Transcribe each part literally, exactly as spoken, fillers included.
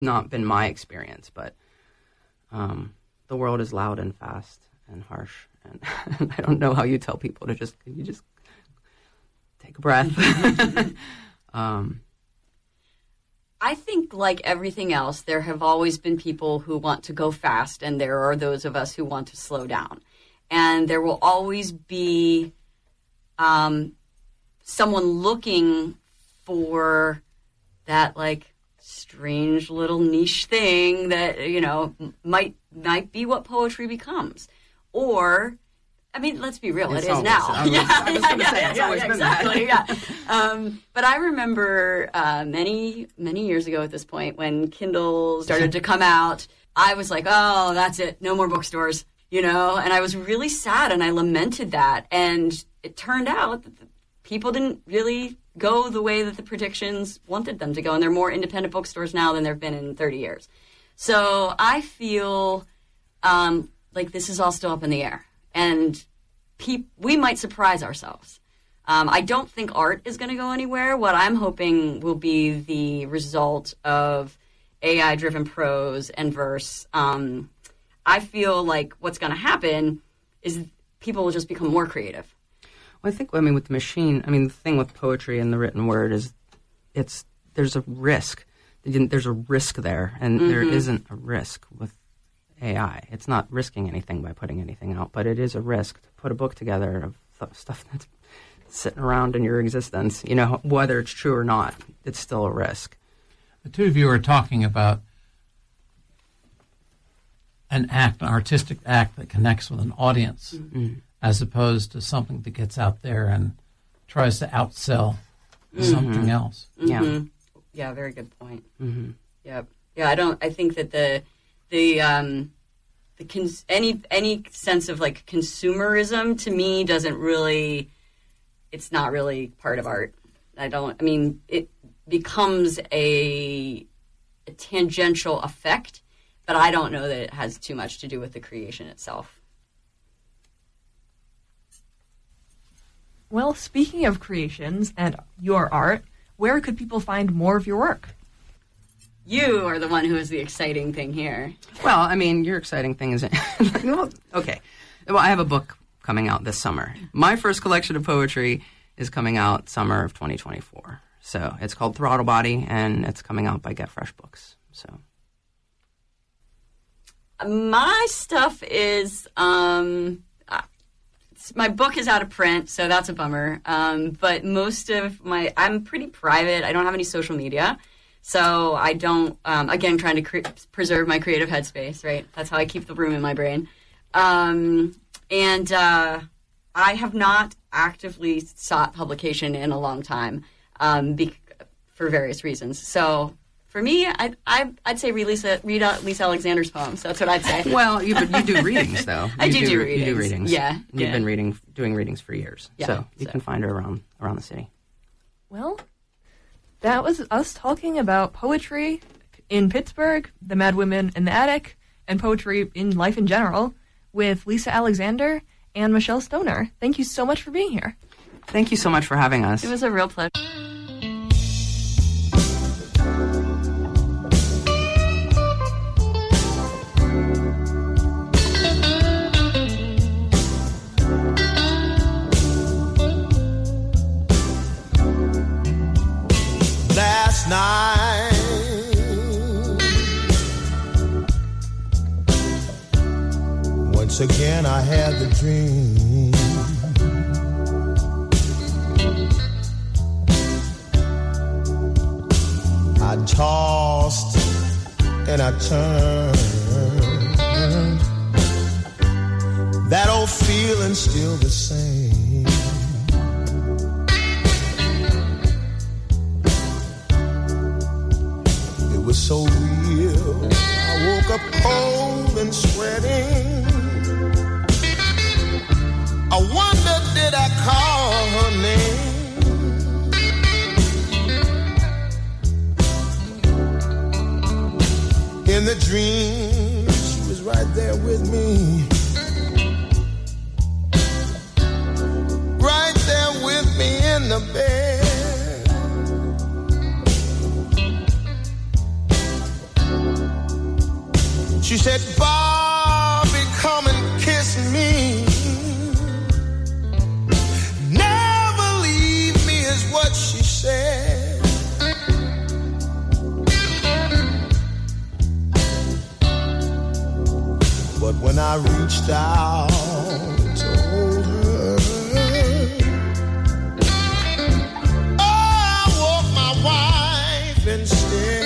not been my experience, but um, the world is loud and fast and harsh, and I don't know how you tell people to just you just take a breath. um, I think, like everything else, there have always been people who want to go fast, and there are those of us who want to slow down. And there will always be um, someone looking for that, like, strange little niche thing that, you know, might might be what poetry becomes. Or, I mean, let's be real, it's it is always, now. I was, yeah, I was going to yeah, say, yeah, it's yeah, always yeah, been exactly, that. yeah. Um, but I remember uh, many, many years ago at this point when Kindle started to come out, I was like, oh, that's it, no more bookstores, you know? And I was really sad, and I lamented that. And it turned out that the people didn't really go the way that the predictions wanted them to go, and there are more independent bookstores now than there have been in thirty years. So I feel um, like this is all still up in the air, and pe- we might surprise ourselves. Um, I don't think art is going to go anywhere. What I'm hoping will be the result of A I-driven prose and verse. Um, I feel like what's going to happen is people will just become more creative. Well, I think, I mean, with the machine, I mean, the thing with poetry and the written word is it's there's a risk. There's a risk there, and mm-hmm. there isn't a risk with A I. It's not risking anything by putting anything out, but it is a risk to put a book together of th- stuff that's sitting around in your existence. You know, whether it's true or not, it's still a risk. The two of you are talking about an act, an artistic act that connects with an audience, mm-hmm. as opposed to something that gets out there and tries to outsell mm-hmm. something else. Mm-hmm. Yeah, yeah, very good point. Mm-hmm. Yeah, yeah. I don't. I think that the the um, the cons- any any sense of like consumerism to me doesn't really. It's not really part of art. I don't. I mean, it becomes a, a tangential effect, but I don't know that it has too much to do with the creation itself. Well, speaking of creations and your art, where could people find more of your work? You are the one who is the exciting thing here. Well, I mean, your exciting thing is... well, okay. Well, I have a book coming out this summer. My first collection of poetry is coming out summer of twenty twenty-four. So it's called Throttle Body, and it's coming out by Get Fresh Books. So my stuff is... Um, my book is out of print, so that's a bummer. Um, but most of my... I'm pretty private. I don't have any social media. So I don't... Um, again, trying to cre- preserve my creative headspace, right? That's how I keep the room in my brain. Um, and uh, I have not actively sought publication in a long time um, be- for various reasons. So... For me, I, I, I'd say read Lisa, read Lisa Alexander's poems. That's what I'd say. Well, you, but you do readings, though. You I do, do, do readings. You do readings. Yeah. You've yeah. been reading, doing readings for years. Yeah, so you so. can find her around around the city. Well, that was us talking about poetry in Pittsburgh, the Mad Women in the Attic, and poetry in life in general with Lisa Alexander and Michelle Stoner. Thank you so much for being here. Thank you so much for having us. It was a real pleasure. Night. Once again I had the dream. I tossed and I turned. That old feeling still the same. It was so real. I woke up cold and sweating. I wondered, did I call her name? In the dream, she was right there with me. Right there with me in the bed. She said, Bobby, come and kiss me. Never leave me is what she said. But when I reached out to hold her, oh, I woke my wife instead.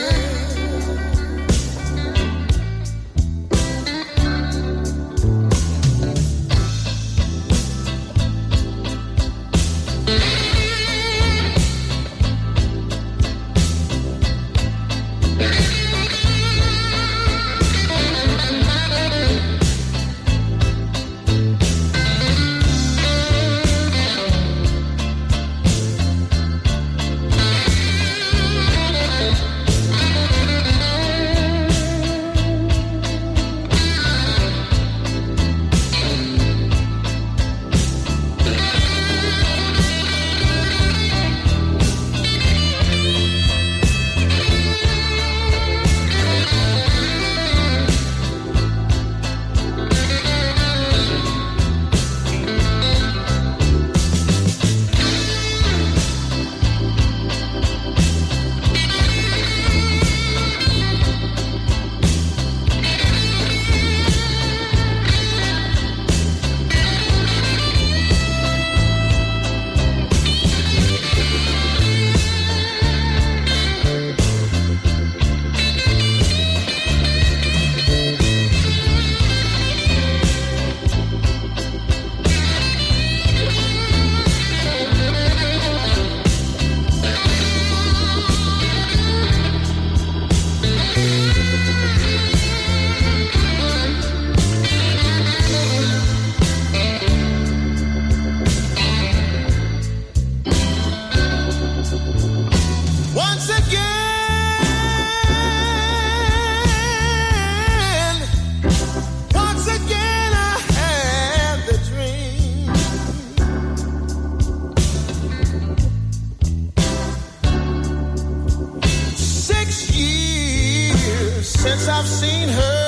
Since I've seen her,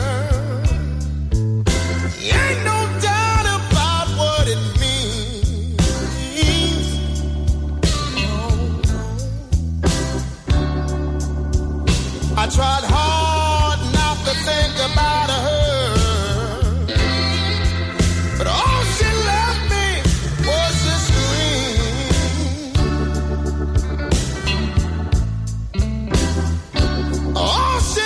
ain't no doubt about what it means. I tried hard not to think about her, but all she left me was this ring. All she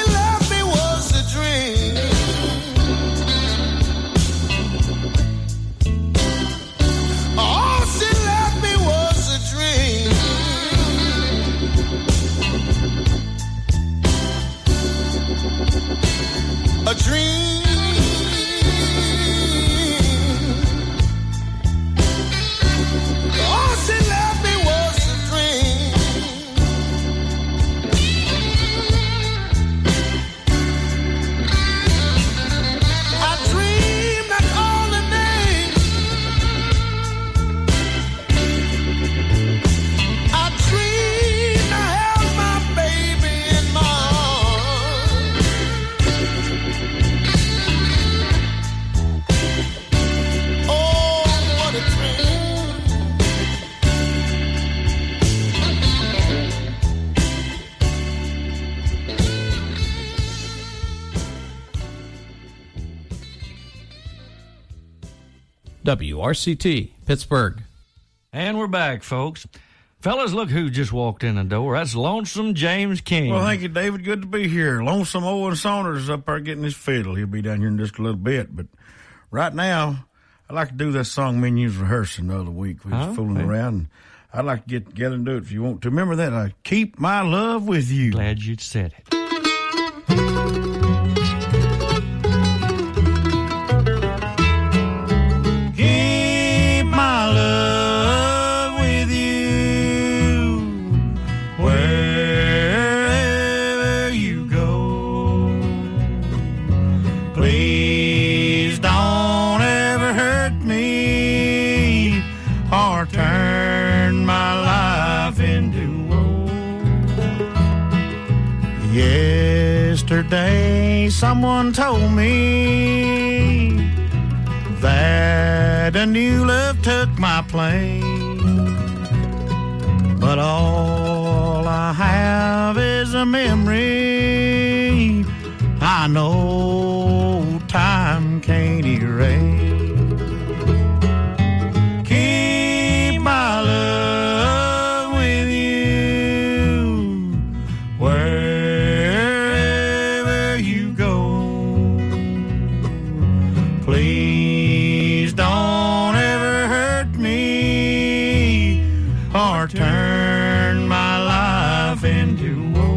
a dream. All she left me was a dream. I dreamed I called her name. I dreamed I held my baby in my arms. Oh, what a dream. W R C T, Pittsburgh. And we're back, folks. Fellas, look who just walked in the door. That's Lonesome James King. Well, thank you, David. Good to be here. Lonesome Owen Saunders is up there getting his fiddle. He'll be down here in just a little bit. But right now, I'd like to do that song me and you was rehearsing the other week. We was Oh, fooling okay. around. And I'd like to get together and do it if you want to. Remember that? I keep my love with you. Glad you said it. Keep my love with you wherever you go. Please don't ever hurt me or turn my life into woe. Yeah. Yesterday, someone told me that a new love took my place. But all I have is a memory I know time can't erase. Keep my love with you wherever you go. Please don't ever hurt me or turn my life into woe.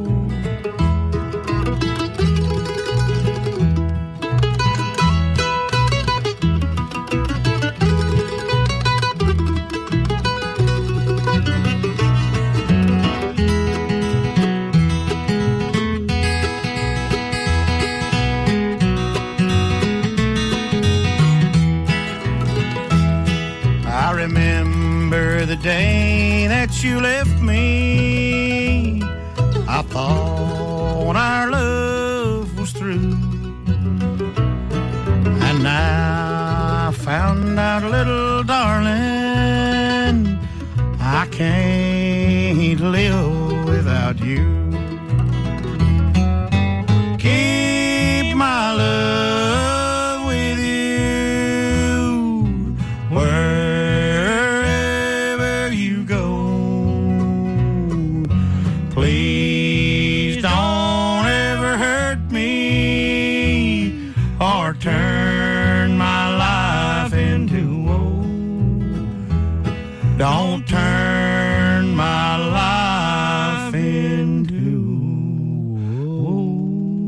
I remember the day that you left me. I thought our love was through, and now I found out, little darling, I can't live without you. Keep my love with you wherever you go. Please don't ever hurt me or turn my life into woe. Don't turn my life into woe.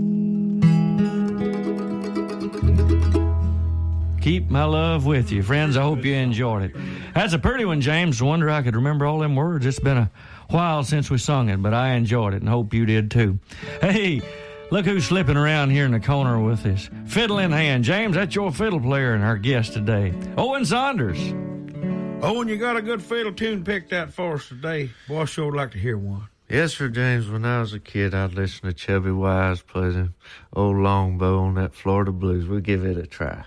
Keep my love with you. Friends, I hope you enjoyed it. That's a pretty one, James. I wonder I could remember all them words. It's been a while since we sung it, but I enjoyed it and hope you did too. Hey, look who's slipping around here in the corner with his fiddle in hand. James, that's your fiddle player and our guest today, Owen Saunders. Oh, and you got a good fiddle tune picked out for us today. Boy, I sure would like to hear one. Yes, sir, James. When I was a kid, I'd listen to Chubby Wise play the old longbow on that Florida blues. We'll give it a try.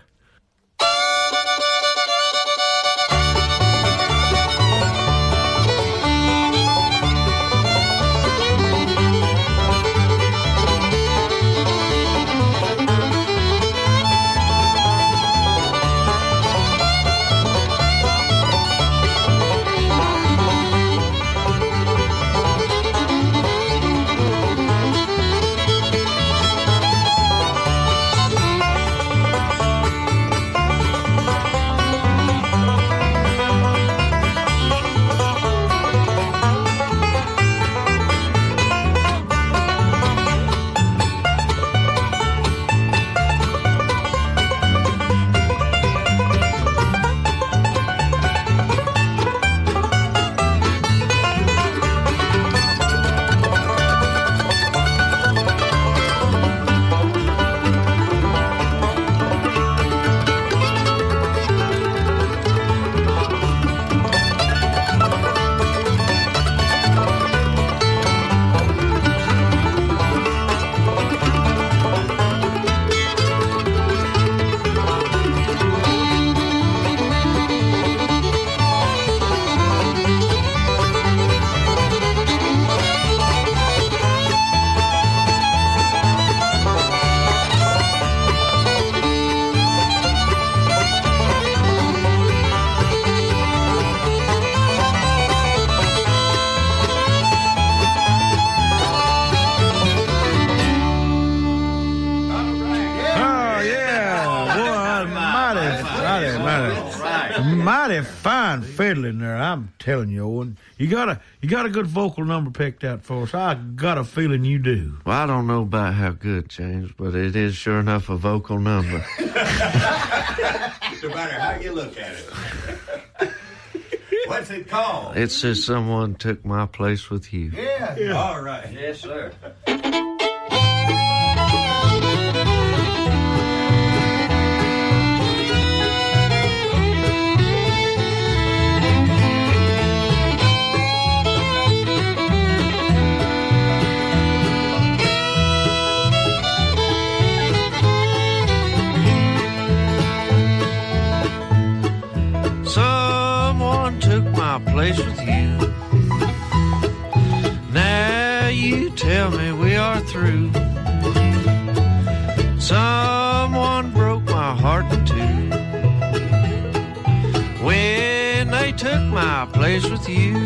Mighty fine fiddling there, I'm telling you, Owen. You got a you got a good vocal number picked out for us. I got a feeling you do. Well, I don't know about how good, James, but it is sure enough a vocal number. No matter how you look at it. What's it called? It says Someone Took My Place with You. Yeah. Yeah. All right. Yes, sir. place with you. Now you tell me we are through. Someone broke my heart in two when they took my place with you.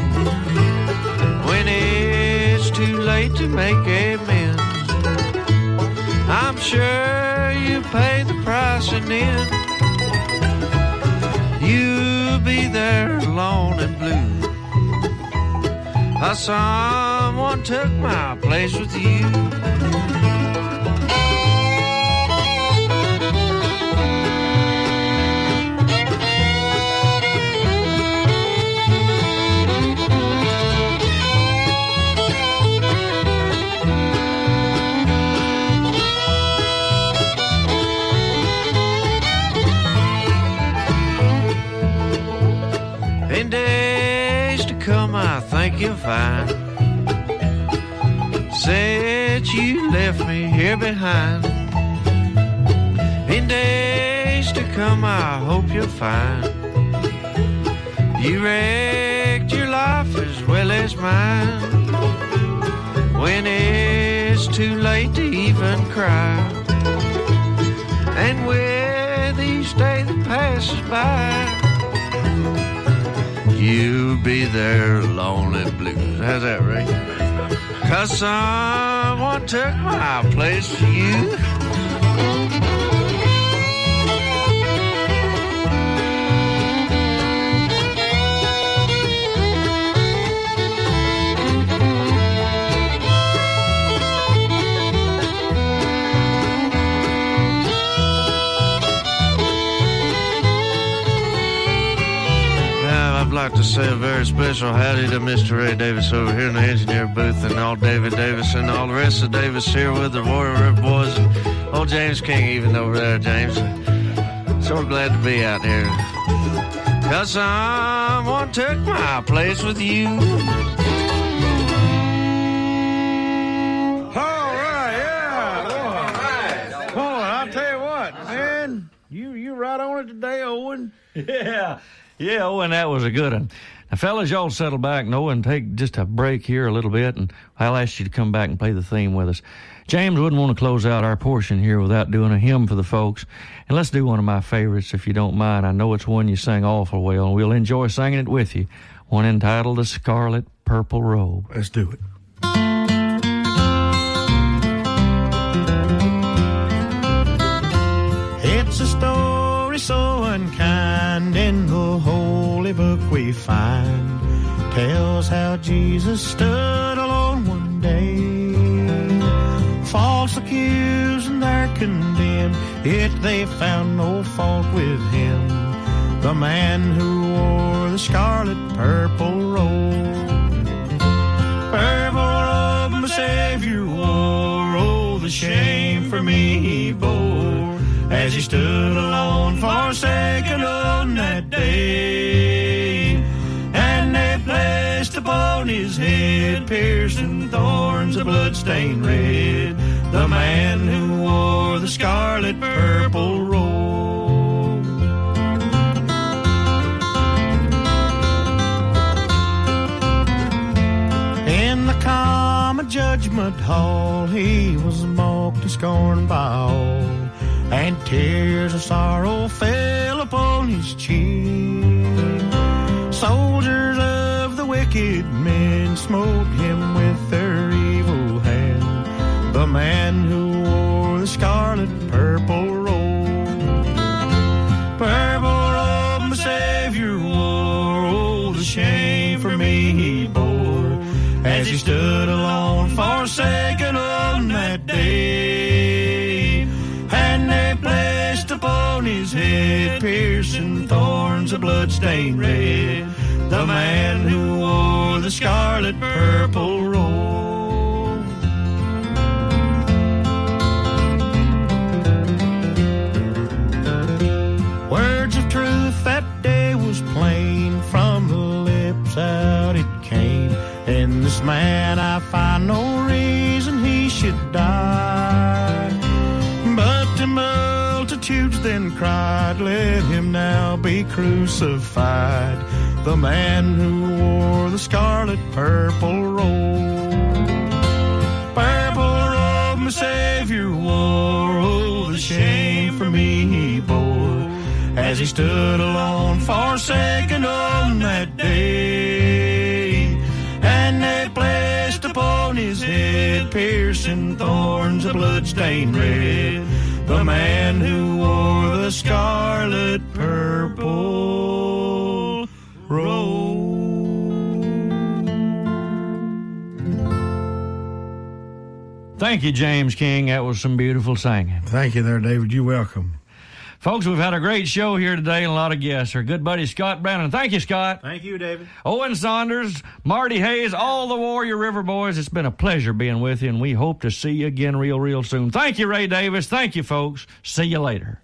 When it's too late to make amends, I'm sure you pay the price, and then you'll be there alone and blue. Uh, someone took my place with you. In days to come, I think you'll find, since you left me here behind. In days to come, I hope you'll find, you wrecked your life as well as mine. When it's too late to even cry, and with each day that passes by, you'll be there lonely blues. How's that, Ray? 'Cause someone took my place for you. I'd like to say a very special howdy to Mister Ray Davis over here in the engineer booth, and all David Davis and all the rest of Davis here with the Warrior River Boys, and old James King even over there, James. So glad to be out here. 'Cause someone took my place with you. All right, yeah. Boy, boy, I'll tell you what, man. You you right on it today, Owen. Yeah. Yeah, oh, and that was a good one. Now, fellas, y'all settle back, Noah, and take just a break here a little bit, and I'll ask you to come back and play the theme with us. James wouldn't want to close out our portion here without doing a hymn for the folks, and let's do one of my favorites, if you don't mind. I know it's one you sing awful well, and we'll enjoy singing it with you, one entitled The Scarlet Purple Robe. Let's do it. It's a story so unkind in the holy book we find. Tells how Jesus stood alone one day, false accused and they're condemned, yet they found no fault with him. The man who wore the scarlet purple robe, purple robe my Savior wore, oh the shame for me he bore, as he stood alone, forsaken on that day. And they placed upon his head piercing thorns of blood-stained red, the man who wore the scarlet purple robe. In the common judgment hall, he was mocked and scorned by all, and tears of sorrow fell upon his cheek. Soldiers of the wicked men smote him with their evil hand, the man who wore the scarlet purple robe. Purple robe my Savior wore, oh the shame for me he bore, as he stood alone, forsaken on that day. And they placed upon his head piercing thorns of blood-stained red, the man who wore the scarlet purple robe. Words of truth that day was plain, from the lips out it came. In this man I find no reason he should die, but the multitudes then cried, let him now be crucified. the man who wore the scarlet purple robe. Purple robe my Savior wore, oh, the shame for me he bore, as he stood alone, forsaken on that day. And they placed upon his head piercing thorns of blood-stained red, the man who wore the scarlet purple robe. Thank you, James King. That was some beautiful singing. Thank you there, David. You're welcome. Folks, we've had a great show here today and a lot of guests. Our good buddy Scott Brandon. Thank you, Scott. Thank you, David. Owen Saunders, Marty Hayes, all the Warrior River boys. It's been a pleasure being with you, and we hope to see you again real, real soon. Thank you, Ray Davis. Thank you, folks. See you later.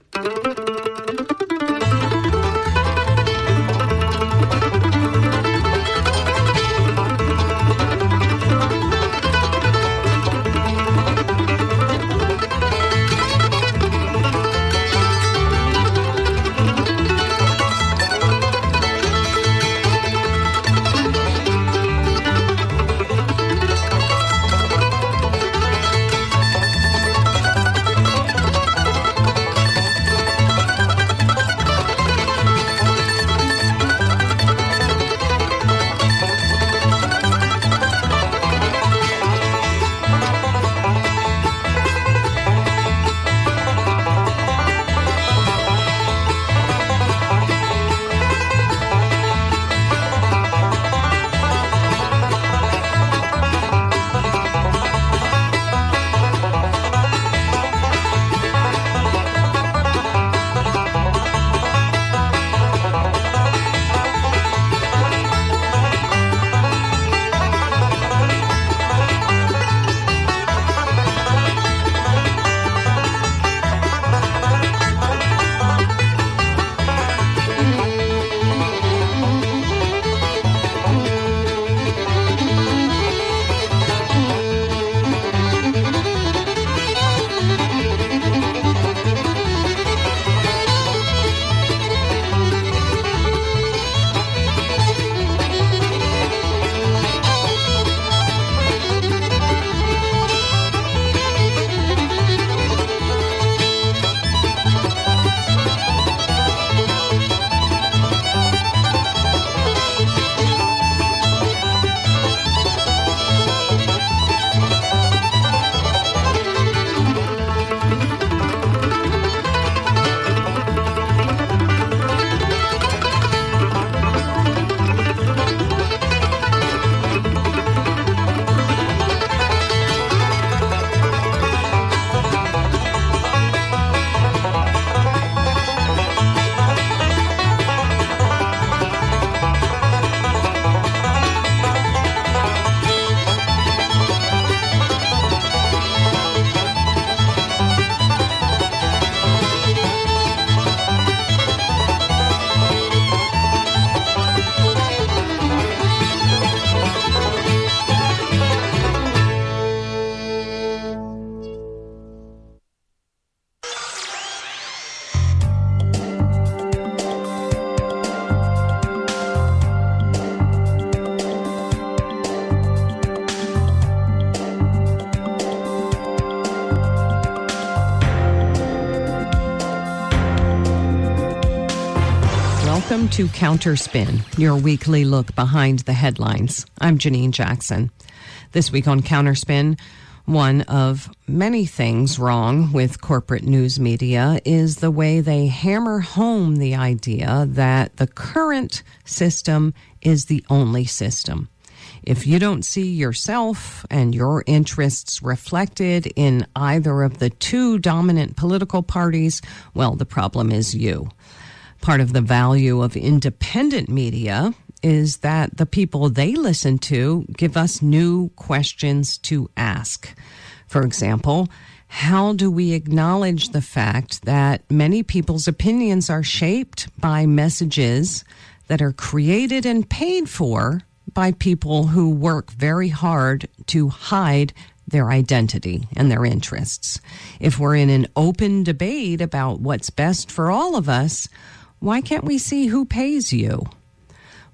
Welcome to Counterspin, your weekly look behind the headlines. I'm Janine Jackson. This week on Counterspin, one of many things wrong with corporate news media is the way they hammer home the idea that the current system is the only system. If you don't see yourself and your interests reflected in either of the two dominant political parties, well, the problem is you. Part of the value of independent media is that the people they listen to give us new questions to ask. For example, how do we acknowledge the fact that many people's opinions are shaped by messages that are created and paid for by people who work very hard to hide their identity and their interests? If we're in an open debate about what's best for all of us, why can't we see who pays you?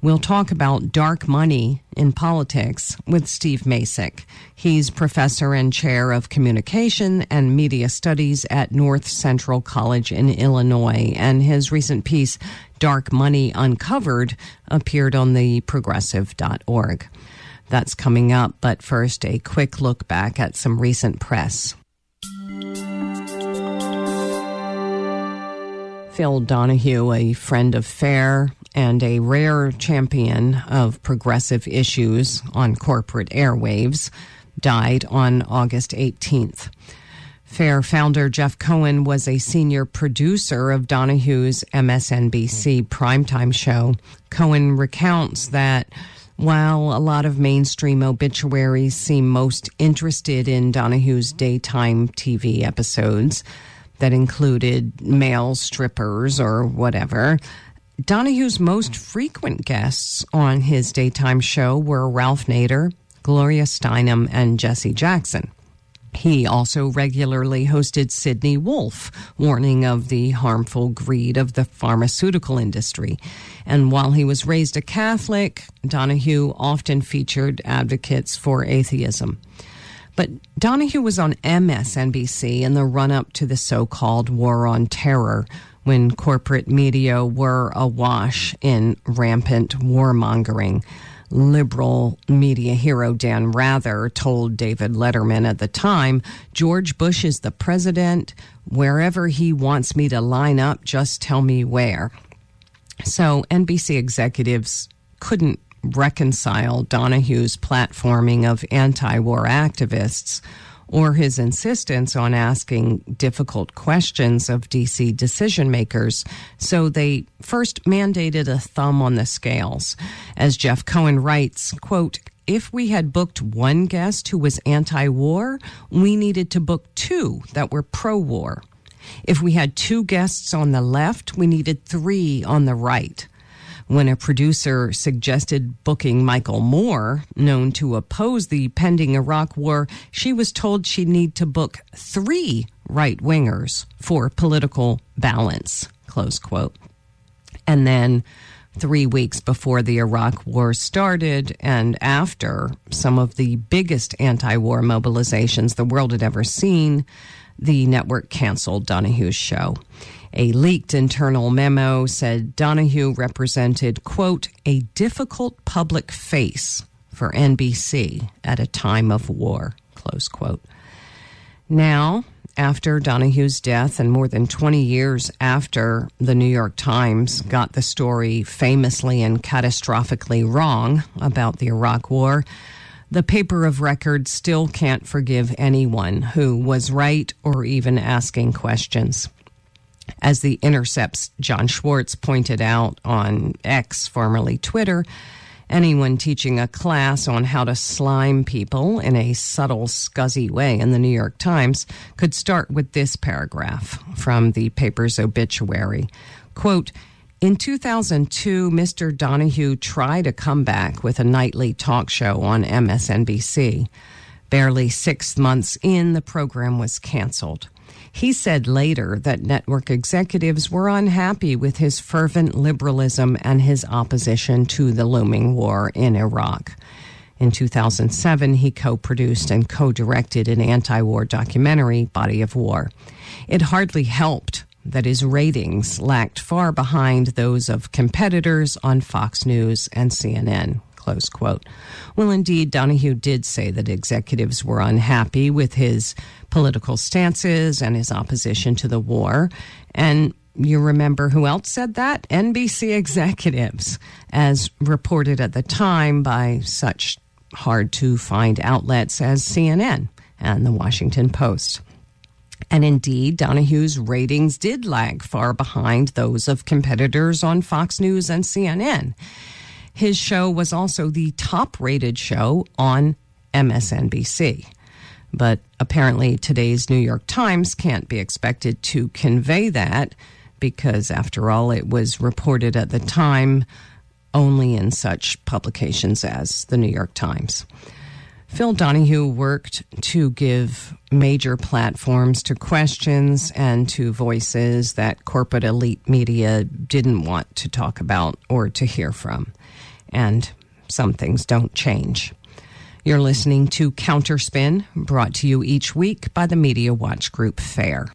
We'll talk about dark money in politics with Steve Masick. He's professor and chair of communication and media studies at North Central College in Illinois, and his recent piece, Dark Money Uncovered, appeared on the progressive dot org. That's coming up, but first, a quick look back at some recent press. Phil Donahue, a friend of FAIR and a rare champion of progressive issues on corporate airwaves, died on August eighteenth. FAIR founder Jeff Cohen was a senior producer of Donahue's M S N B C primetime show. Cohen recounts that while a lot of mainstream obituaries seem most interested in Donahue's daytime T V episodes that included male strippers or whatever, Donahue's most frequent guests on his daytime show were Ralph Nader, Gloria Steinem, and Jesse Jackson. He also regularly hosted Sidney Wolfe, warning of the harmful greed of the pharmaceutical industry. And while he was raised a Catholic, Donahue often featured advocates for atheism. But Donahue was on M S N B C in the run-up to the so-called War on Terror, when corporate media were awash in rampant warmongering. Liberal media hero Dan Rather told David Letterman at the time, "George Bush is the president. Wherever he wants me to line up, just tell me where." So N B C executives couldn't reconcile Donahue's platforming of anti-war activists or his insistence on asking difficult questions of D C decision makers, so they first mandated a thumb on the scales. As Jeff Cohen writes, quote, "If we had booked one guest who was anti-war, we needed to book two that were pro-war. If we had two guests on the left, we needed three on the right." When a producer suggested booking Michael Moore, known to oppose the pending Iraq war, she was told she'd need to book three right-wingers for political balance, close quote. And then three weeks before the Iraq war started and after some of the biggest anti-war mobilizations the world had ever seen, the network canceled Donahue's show. A leaked internal memo said Donahue represented, quote, "a difficult public face for N B C at a time of war," close quote. Now, after Donahue's death and more than twenty years after the New York Times got the story famously and catastrophically wrong about the Iraq War, the paper of record still can't forgive anyone who was right or even asking questions. As The Intercept's John Schwartz pointed out on X, formerly Twitter, anyone teaching a class on how to slime people in a subtle, scuzzy way in the New York Times could start with this paragraph from the paper's obituary. Quote, "In two thousand two, Mister Donahue tried a comeback with a nightly talk show on M S N B C. Barely six months in, the program was canceled. He said later that network executives were unhappy with his fervent liberalism and his opposition to the looming war in Iraq. In two thousand seven, he co-produced and co-directed an anti-war documentary, Body of War. It hardly helped that his ratings lacked far behind those of competitors on Fox News and C N N." Close quote. Well, indeed, Donahue did say that executives were unhappy with his political stances and his opposition to the war. And you remember who else said that? N B C executives, as reported at the time by such hard-to-find outlets as C N N and the Washington Post. And indeed, Donahue's ratings did lag far behind those of competitors on Fox News and C N N. His show was also the top-rated show on M S N B C. But apparently today's New York Times can't be expected to convey that because, after all, it was reported at the time only in such publications as the New York Times. Phil Donahue worked to give major platforms to questions and to voices that corporate elite media didn't want to talk about or to hear from. and some things don't change. You're listening to Counterspin, brought to you each week by the Media Watch Group FAIR.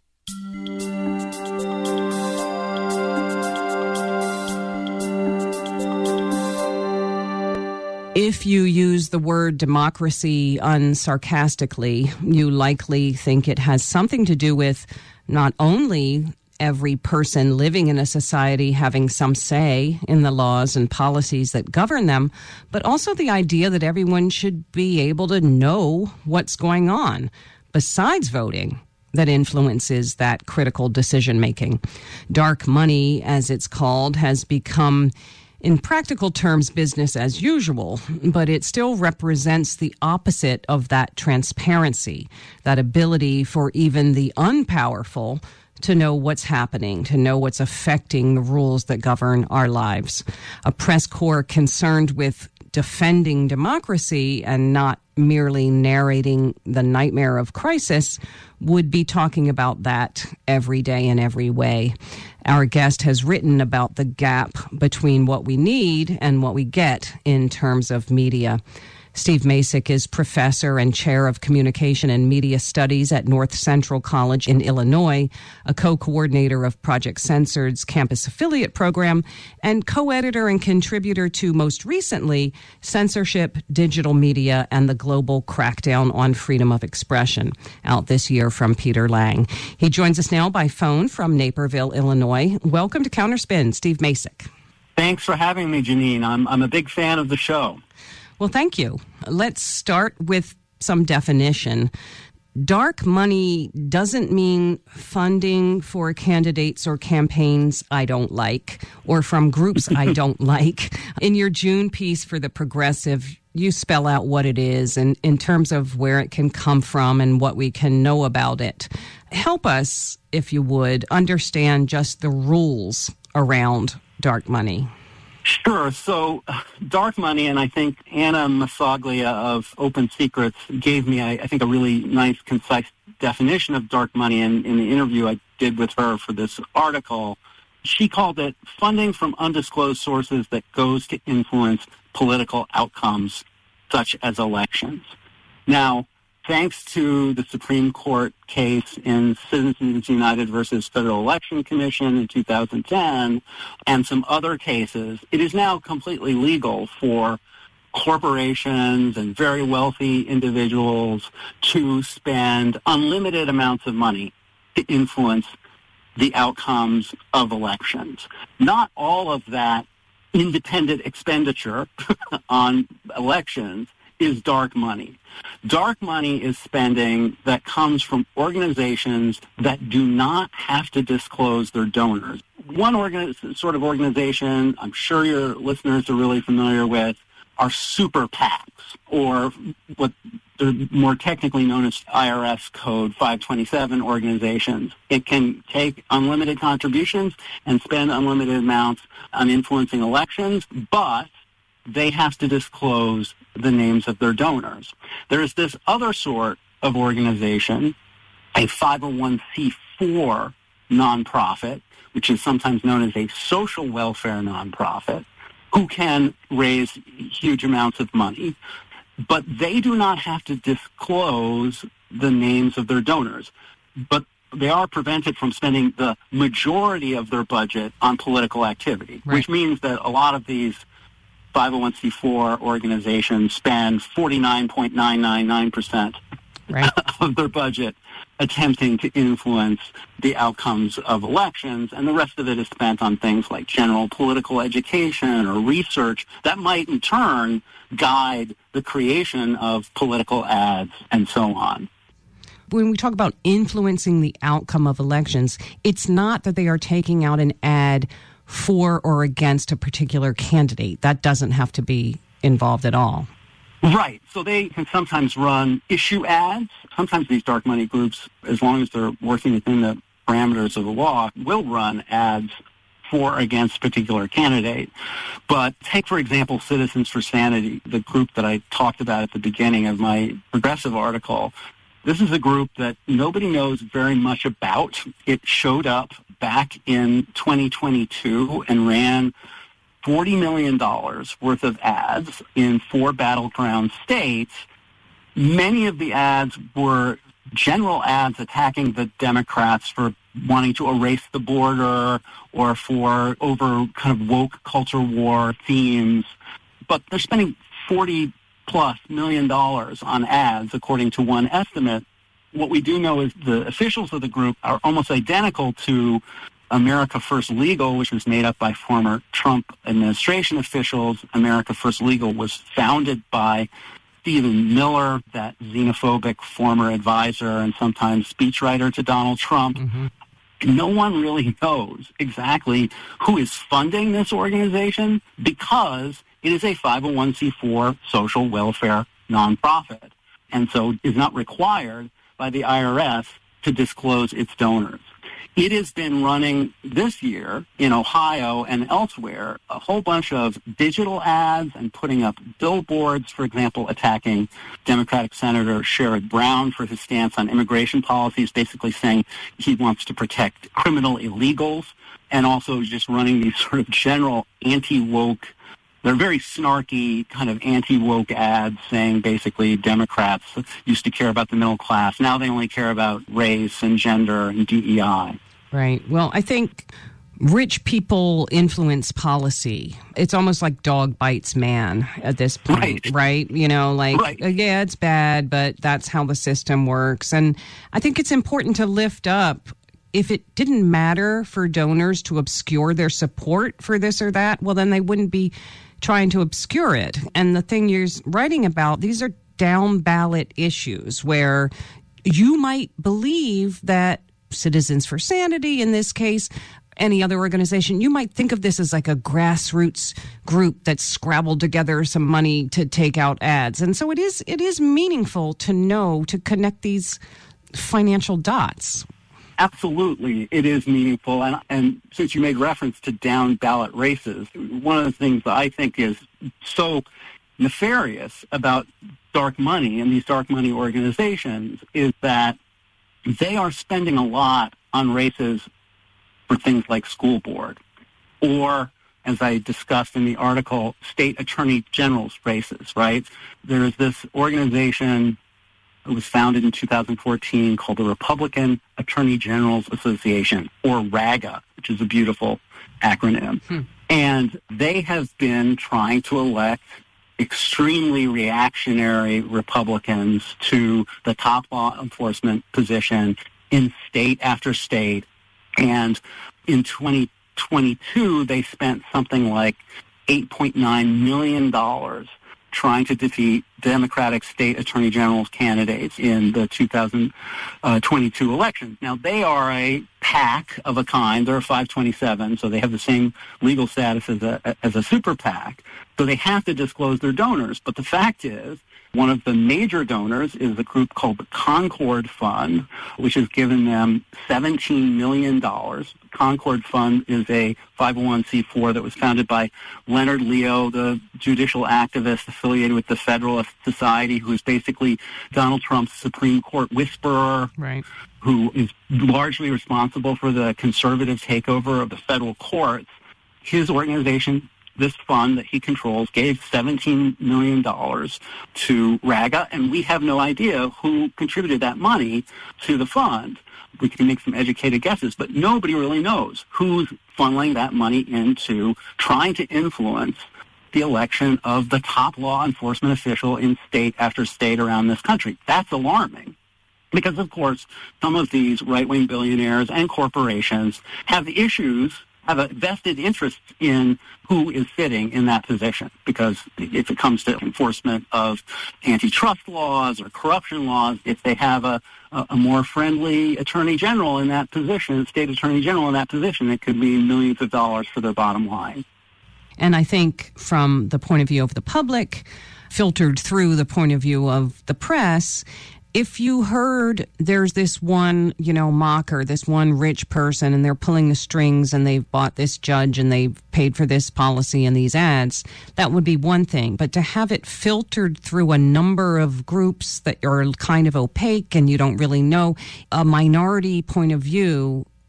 If you use the word democracy unsarcastically, you likely think it has something to do with not only every person living in a society having some say in the laws and policies that govern them, but also the idea that everyone should be able to know what's going on, besides voting, that influences that critical decision-making. Dark money, as it's called, has become, in practical terms, business as usual, but it still represents the opposite of that transparency, that ability for even the unpowerful to know what's happening, to know what's affecting the rules that govern our lives. A press corps concerned with defending democracy and not merely narrating the nightmare of crisis would be talking about that every day in every way. Our guest has written about the gap between what we need and what we get in terms of media. Steve Macek is professor and chair of communication and media studies at North Central College in Illinois, a co-coordinator of Project Censored's campus affiliate program, and co-editor and contributor to, most recently, Censorship, Digital Media, and the Global Crackdown on Freedom of Expression, out this year from Peter Lang. He joins us now by phone from Naperville, Illinois. Welcome to Counterspin, Steve Macek. Thanks for having me, Janine. I'm, I'm a big fan of the show. Well, thank you. Let's start with some definition. Dark money doesn't mean funding for candidates or campaigns I don't like, or from groups I don't like. In your June piece for The Progressive, you spell out what it is and in terms of where it can come from and what we can know about it. Help us, if you would, understand just the rules around dark money. Sure. So uh, dark money, and I think Anna Massaglia of Open Secrets gave me, I, I think, a really nice, concise definition of dark money in, in the interview I did with her for this article. She called it funding from undisclosed sources that goes to influence political outcomes, such as elections. Now, thanks to the Supreme Court case in Citizens United versus Federal Election Commission in two thousand ten and some other cases, it is now completely legal for corporations and very wealthy individuals to spend unlimited amounts of money to influence the outcomes of elections. Not all of that independent expenditure on elections is dark money. Dark money is spending that comes from organizations that do not have to disclose their donors. One organi- sort of organization I'm sure your listeners are really familiar with are super PACs, or what they're more technically known as I R S Code five twenty-seven organizations. It can take unlimited contributions and spend unlimited amounts on influencing elections, but they have to disclose the names of their donors. There's this other sort of organization, a five oh one c four nonprofit, which is sometimes known as a social welfare nonprofit, who can raise huge amounts of money, but they do not have to disclose the names of their donors. But they are prevented from spending the majority of their budget on political activity, right, which means that a lot of these five oh one c four organizations spend forty-nine point nine nine nine percent right. of their budget attempting to influence the outcomes of elections, and the rest of it is spent on things like general political education or research that might in turn guide the creation of political ads and so on. When we talk about influencing the outcome of elections, it's not that they are taking out an ad for or against a particular candidate. That doesn't have to be involved at all. Right. So they can sometimes run issue ads. Sometimes these dark money groups, as long as they're working within the parameters of the law, will run ads for or against a particular candidate. But take, for example, Citizens for Sanity, the group that I talked about at the beginning of my Progressive article. This is a group that nobody knows very much about. It showed up back in twenty twenty-two and ran forty million dollars worth of ads in four battleground states. Many of the ads were general ads attacking the Democrats for wanting to erase the border or for over kind of woke culture war themes. But they're spending forty plus million dollars on ads, according to one estimate. What we do know is the officials of the group are almost identical to America First Legal, which was made up by former Trump administration officials. America First Legal was founded by Stephen Miller, that xenophobic former advisor and sometimes speechwriter to Donald Trump. Mm-hmm. No one really knows exactly who is funding this organization because it is a five oh one c four social welfare nonprofit, and so is not required by the I R S to disclose its donors. It has been running this year in Ohio and elsewhere a whole bunch of digital ads and putting up billboards, for example, attacking Democratic Senator Sherrod Brown for his stance on immigration policies, basically saying he wants to protect criminal illegals, and also just running these sort of general anti-woke, they're very snarky kind of anti-woke ads saying basically Democrats used to care about the middle class. Now they only care about race and gender and D E I. Right. Well, I think rich people influence policy. It's almost like dog bites man at this point, right? right? You know, like, right. yeah, it's bad, but that's how the system works. And I think it's important to lift up, if it didn't matter for donors to obscure their support for this or that, well, then they wouldn't be trying to obscure it. And the thing you're writing about, these are down ballot issues where you might believe that Citizens for Sanity, in this case, any other organization, you might think of this as like a grassroots group that scrabbled together some money to take out ads. And so it is it is meaningful to know, to connect these financial dots. Absolutely, it is meaningful. And, and since you made reference to down ballot races, one of the things that I think is so nefarious about dark money and these dark money organizations is that they are spending a lot on races for things like school board or, as I discussed in the article, state attorney general's races, right? There is this organization. It was founded in two thousand fourteen called the Republican Attorney General's Association, or RAGA, which is a beautiful acronym. Hmm. And they have been trying to elect extremely reactionary Republicans to the top law enforcement position in state after state. And in twenty twenty-two, they spent something like eight point nine million dollars trying to defeat Democratic state attorney general candidates in the two thousand twenty-two elections. Now, they are a PAC of a kind. They're a five twenty-seven, so they have the same legal status as a, as a super PAC. So they have to disclose their donors. But the fact is, one of the major donors is a group called the Concord Fund, which has given them seventeen million dollars. Concord Fund is a five oh one c four that was founded by Leonard Leo, the judicial activist affiliated with the Federalist Society, who is basically Donald Trump's Supreme Court whisperer, right, who is largely responsible for the conservative takeover of the federal courts. His organization, this fund that he controls, gave seventeen million dollars to RAGA, and we have no idea who contributed that money to the fund. We can make some educated guesses, but nobody really knows who's funneling that money into trying to influence the election of the top law enforcement official in state after state around this country. That's alarming. Because, of course, some of these right-wing billionaires and corporations have issues, have a vested interest in who is sitting in that position. Because if it comes to enforcement of antitrust laws or corruption laws, if they have a, a more friendly attorney general in that position, state attorney general in that position, it could mean millions of dollars for their bottom line. And I think from the point of view of the public, filtered through the point of view of the press, if you heard there's this one, you know, mocker, this one rich person, and they're pulling the strings and they've bought this judge and they've paid for this policy and these ads, that would be one thing. But to have it filtered through a number of groups that are kind of opaque and you don't really know, a minority point of view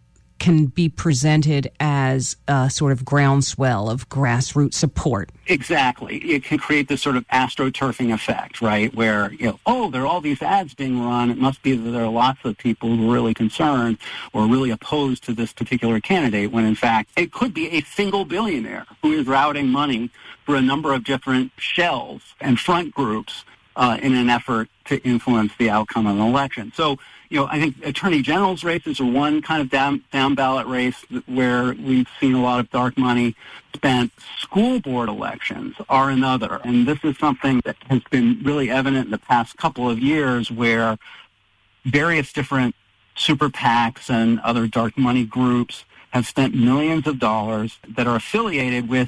can be presented as a sort of groundswell of grassroots support. Exactly. It can create this sort of astroturfing effect, right, where, you know, oh, there are all these ads being run. It must be that there are lots of people who are really concerned or really opposed to this particular candidate, when in fact it could be a single billionaire who is routing money for a number of different shells and front groups uh, in an effort to influence the outcome of an election. So, you know, I think attorney general's races are one kind of down, down ballot race where we've seen a lot of dark money spent. School board elections are another. And this is something that has been really evident in the past couple of years, where various different super PACs and other dark money groups have spent millions of dollars that are affiliated with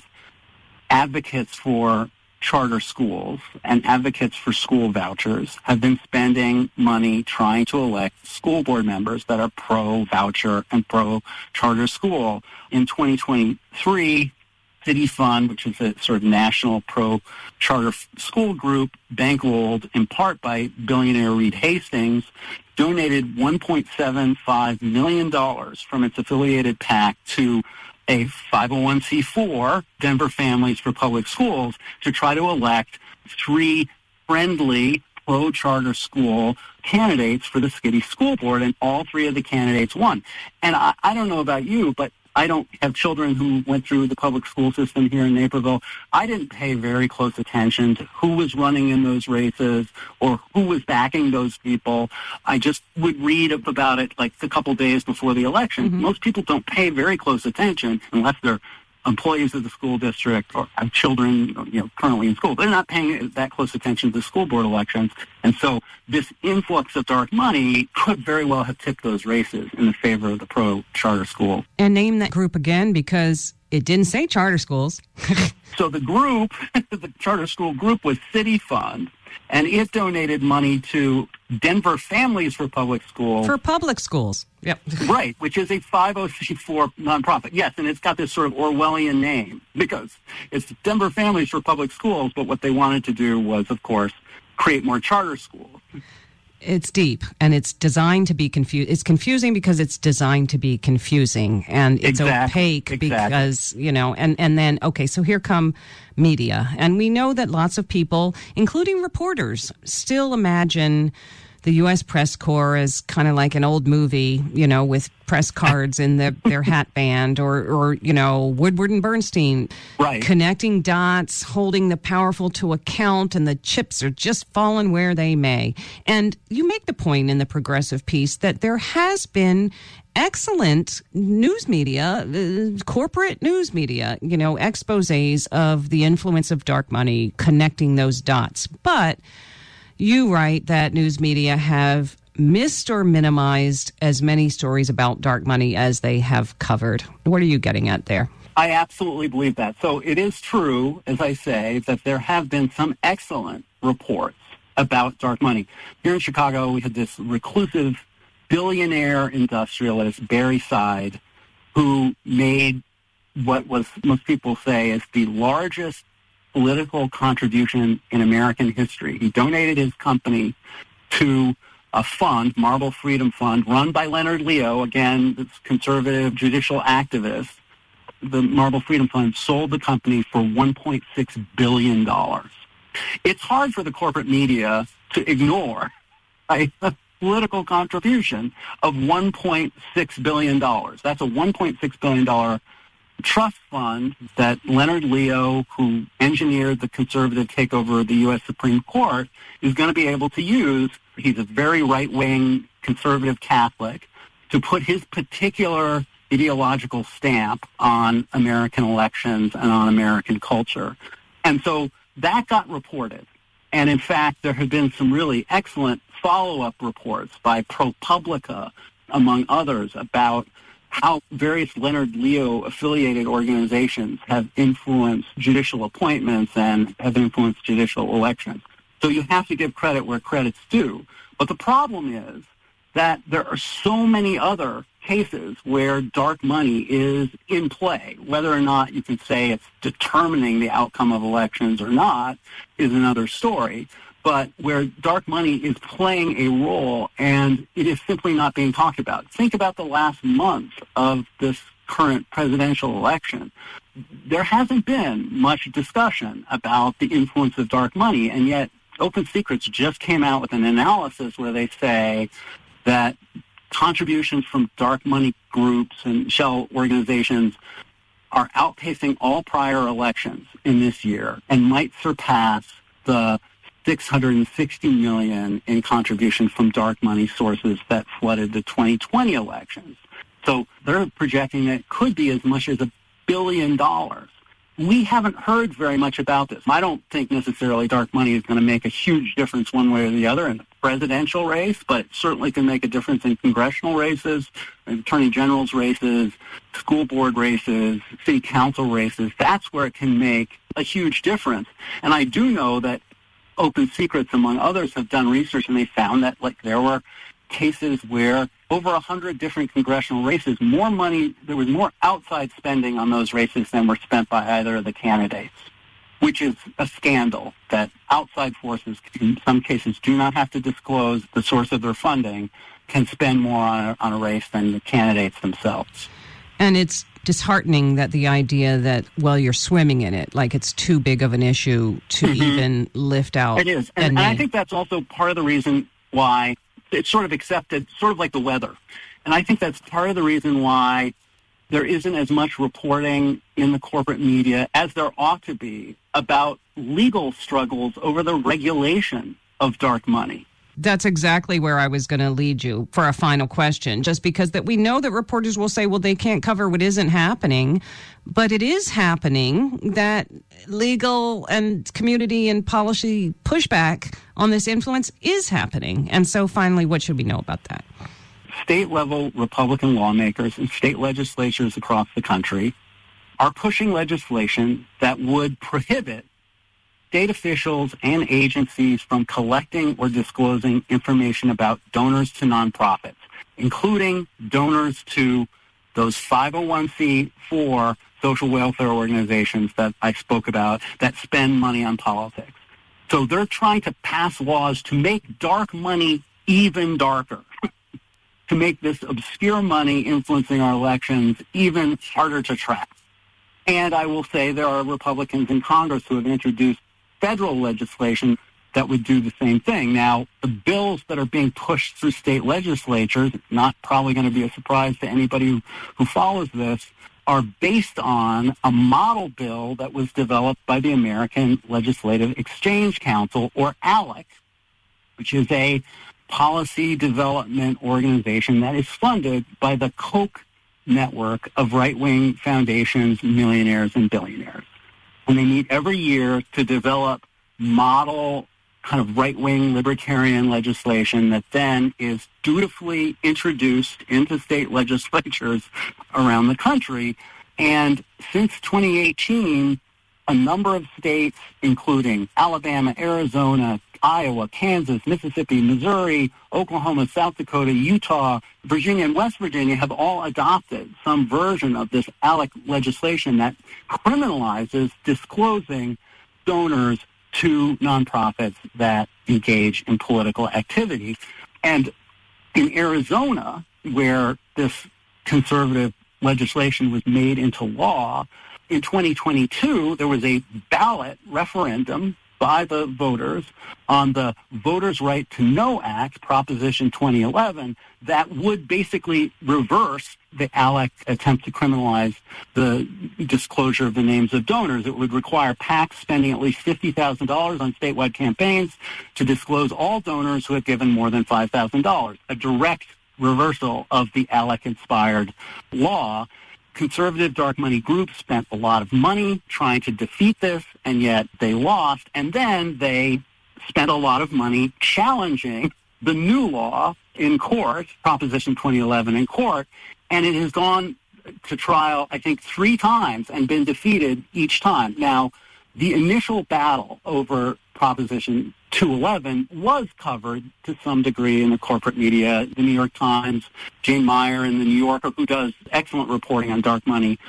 advocates for charter schools and advocates for school vouchers, have been spending money trying to elect school board members that are pro-voucher and pro-charter school. In twenty twenty-three, City Fund, which is a sort of national pro-charter school group, bankrolled in part by billionaire Reed Hastings, donated one point seven five million dollars from its affiliated PAC to a five oh one c four, Denver Families for Public Schools, to try to elect three friendly pro-charter school candidates for the city school board, and all three of the candidates won. And I, I don't know about you, but I don't have children who went through the public school system here in Naperville. I didn't pay very close attention to who was running in those races or who was backing those people. I just would read about it like a couple days before the election. Mm-hmm. Most people don't pay very close attention unless they're employees of the school district or have children, you know, currently in school. They're not paying that close attention to the school board elections. And so this influx of dark money could very well have tipped those races in the favor of the pro-charter school. And name that group again, because it didn't say charter schools. So the group, the charter school group, was City Fund, and it donated money to Denver Families for Public Schools. For public schools. Yep. Right, which is a five oh c four nonprofit. Yes, and it's got this sort of Orwellian name because it's Denver Families for Public Schools, but what they wanted to do was, of course, create more charter schools. It's deep, and it's designed to be confused. It's confusing because it's designed to be confusing, and it's exactly. opaque exactly. because, you know, and, and then, okay, so here come media. And we know that lots of people, including reporters, still imagine the U S press corps as kind of like an old movie, you know, with press cards in the, their hat band, or, or, you know, Woodward and Bernstein, right. Connecting dots, holding the powerful to account, and the chips are just falling where they may. And you make the point in the Progressive piece that there has been excellent news media, uh, corporate news media, you know, exposés of the influence of dark money, connecting those dots. But you write that news media have missed or minimized as many stories about dark money as they have covered. What are you getting at there? I absolutely believe that. So it is true, as I say, that there have been some excellent reports about dark money. Here in Chicago, we had this reclusive billionaire industrialist, Barry Seid, who made what was most people say is the largest political contribution in American history. He donated his company to a fund, Marble Freedom Fund, run by Leonard Leo, again, this conservative judicial activist. The Marble Freedom Fund sold the company for one point six billion dollars. It's hard for the corporate media to ignore a political contribution of one point six billion dollars. That's a one point six billion dollars trust fund that Leonard Leo, who engineered the conservative takeover of the U S Supreme Court, is going to be able to use. He's a very right-wing conservative Catholic, to put his particular ideological stamp on American elections and on American culture. And so that got reported. And in fact, there have been some really excellent follow-up reports by ProPublica, among others, about how various Leonard Leo affiliated organizations have influenced judicial appointments and have influenced judicial elections. So you have to give credit where credit's due. But the problem is that there are so many other cases where dark money is in play. Whether or not you can say it's determining the outcome of elections or not is another story. but where dark money is playing a role and it is simply not being talked about. Think about the last month of this current presidential election. There hasn't been much discussion about the influence of dark money, and yet Open Secrets just came out with an analysis where they say that contributions from dark money groups and shell organizations are outpacing all prior elections in this year and might surpass the six hundred sixty million dollars in contributions from dark money sources that flooded the twenty twenty elections. So they're projecting that it could be as much as a billion dollars. We haven't heard very much about this. I don't think necessarily dark money is going to make a huge difference one way or the other in the presidential race, but it certainly can make a difference in congressional races, attorney general's races, school board races, city council races. That's where it can make a huge difference. And I do know that Open Secrets, among others, have done research, and they found that like there were cases where over a hundred different congressional races, more money, there was more outside spending on those races than were spent by either of the candidates, which is a scandal that outside forces, in some cases, do not have to disclose the source of their funding, can spend more on a, on a race than the candidates themselves. And it's disheartening that the idea that, well, you're swimming in it, like it's too big of an issue to mm-hmm. even lift out. It is. And, and I think that's also part of the reason why it's sort of accepted, sort of like the weather. And I think that's part of the reason why there isn't as much reporting in the corporate media as there ought to be about legal struggles over the regulation of dark money. That's exactly where I was going to lead you for a final question, just because that we know that reporters will say, well, they can't cover what isn't happening, but it is happening, that legal and community and policy pushback on this influence is happening. And so finally, what should we know about that? State-level Republican lawmakers and state legislatures across the country are pushing legislation that would prohibit state officials and agencies from collecting or disclosing information about donors to nonprofits, including donors to those five oh one c four social welfare organizations that I spoke about that spend money on politics. So they're trying to pass laws to make dark money even darker, to make this obscure money influencing our elections even harder to track. And I will say there are Republicans in Congress who have introduced federal legislation that would do the same thing. Now, the bills that are being pushed through state legislatures, not probably going to be a surprise to anybody who, who follows this, are based on a model bill that was developed by the American Legislative Exchange Council, or ALEC, which is a policy development organization that is funded by the Koch network of right-wing foundations, millionaires, and billionaires. And they meet every year to develop model kind of right-wing libertarian legislation that then is dutifully introduced into state legislatures around the country. And since twenty eighteen, a number of states, including Alabama, Arizona, Iowa, Kansas, Mississippi, Missouri, Oklahoma, South Dakota, Utah, Virginia, and West Virginia have all adopted some version of this ALEC legislation that criminalizes disclosing donors to nonprofits that engage in political activity. And in Arizona, where this conservative legislation was made into law, in twenty twenty-two, there was a ballot referendum by the voters on the Voters' Right to Know Act, Proposition twenty eleven, that would basically reverse the ALEC attempt to criminalize the disclosure of the names of donors. It would require PACs spending at least fifty thousand dollars on statewide campaigns to disclose all donors who have given more than five thousand dollars, a direct reversal of the ALEC-inspired law. Conservative dark money groups spent a lot of money trying to defeat this, and yet they lost. And then they spent a lot of money challenging the new law in court, Proposition twenty eleven in court, and it has gone to trial, I think, three times and been defeated each time. Now, the initial battle over Proposition two eleven was covered to some degree in the corporate media. The New York Times, Jane Meyer in the New Yorker, who does excellent reporting on dark money,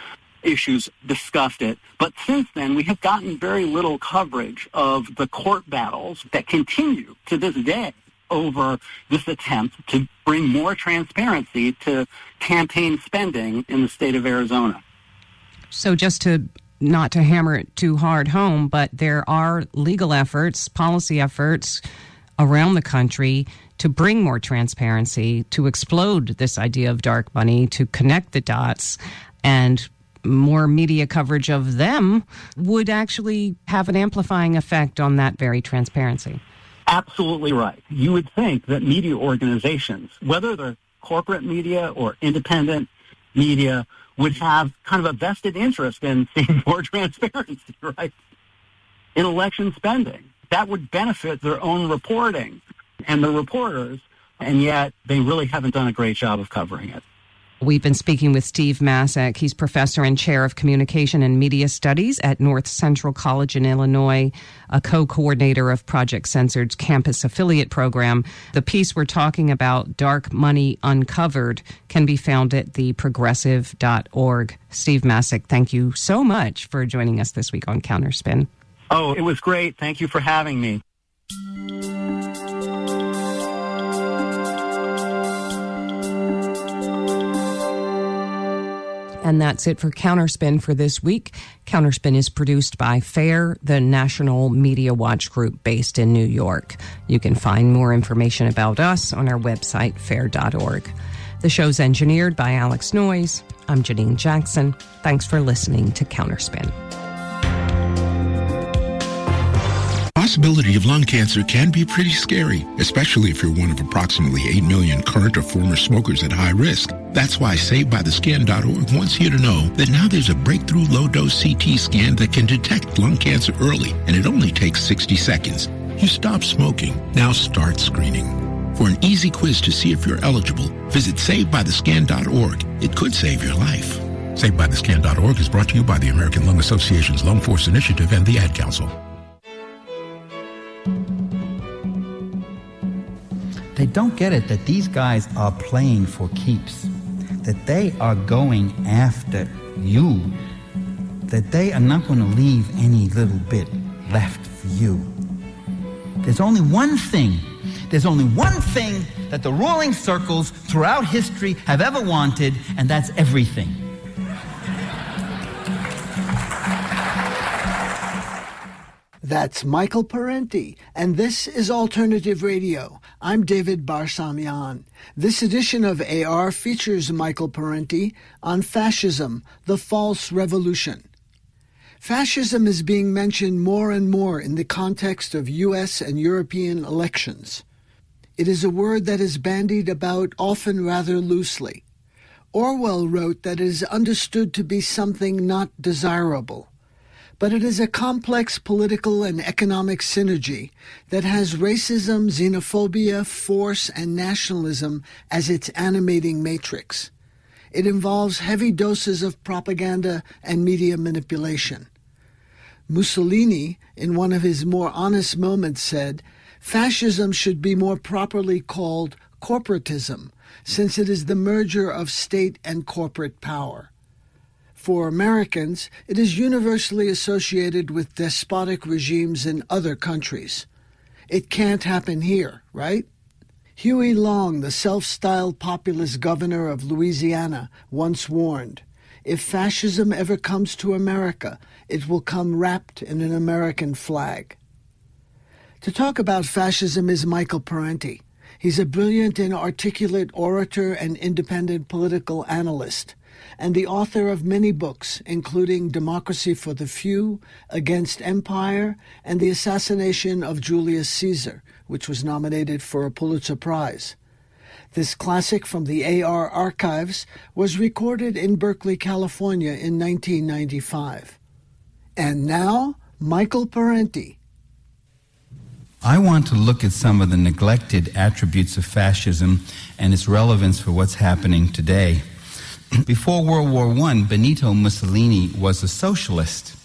issues discussed it. But since then, we have gotten very little coverage of the court battles that continue to this day over this attempt to bring more transparency to campaign spending in the state of Arizona. So just to not to hammer it too hard home, but there are legal efforts, policy efforts around the country to bring more transparency, to explode this idea of dark money, to connect the dots, and more media coverage of them would actually have an amplifying effect on that very transparency. Absolutely right. You would think that media organizations, whether they're corporate media or independent media, would have kind of a vested interest in seeing more transparency, right, in election spending. That would benefit their own reporting and the reporters, and yet they really haven't done a great job of covering it. We've been speaking with Steve Masek. He's professor and chair of communication and media studies at North Central College in Illinois, a co-coordinator of Project Censored's campus affiliate program. The piece we're talking about, Dark Money Uncovered, can be found at the progressive dot org. Steve Masek, thank you so much for joining us this week on Counterspin. Oh, it was great. Thank you for having me. And that's it for Counterspin for this week. Counterspin is produced by FAIR, the National Media Watch Group based in New York. You can find more information about us on our website, fair dot org. The show's engineered by Alex Noyes. I'm Janine Jackson. Thanks for listening to Counterspin. The possibility of lung cancer can be pretty scary, especially if you're one of approximately eight million current or former smokers at high risk. That's why saved by the skin dot org wants you to know that now there's a breakthrough low-dose C T scan that can detect lung cancer early, and it only takes sixty seconds. You stop smoking, now start screening. For an easy quiz to see if you're eligible, visit saved by the skin dot org. It could save your life. saved by the skin dot org is brought to you by the American Lung Association's Lung Force Initiative and the Ad Council. They don't get it that these guys are playing for keeps, that they are going after you, that they are not going to leave any little bit left for you. There's only one thing, there's only one thing that the ruling circles throughout history have ever wanted, and that's everything. That's Michael Parenti, and this is Alternative Radio. I'm David Barsamian. This edition of A R features Michael Parenti on fascism, the false revolution. Fascism is being mentioned more and more in the context of U S and European elections. It is a word that is bandied about often rather loosely. Orwell wrote that it is understood to be something not desirable. But it is a complex political and economic synergy that has racism, xenophobia, force, and nationalism as its animating matrix. It involves heavy doses of propaganda and media manipulation. Mussolini, in one of his more honest moments, said, "Fascism should be more properly called corporatism, since it is the merger of state and corporate power." For Americans, it is universally associated with despotic regimes in other countries. It can't happen here, right? Huey Long, the self-styled populist governor of Louisiana, once warned, "If fascism ever comes to America, it will come wrapped in an American flag." To talk about fascism is Michael Parenti. He's a brilliant and articulate orator and independent political analyst, and the author of many books, including Democracy for the Few, Against Empire, and The Assassination of Julius Caesar, which was nominated for a Pulitzer Prize. This classic from the A R archives was recorded in Berkeley, California in nineteen ninety-five. And now, Michael Parenti. I want to look at some of the neglected attributes of fascism and its relevance for what's happening today. Before World War One, Benito Mussolini was a socialist,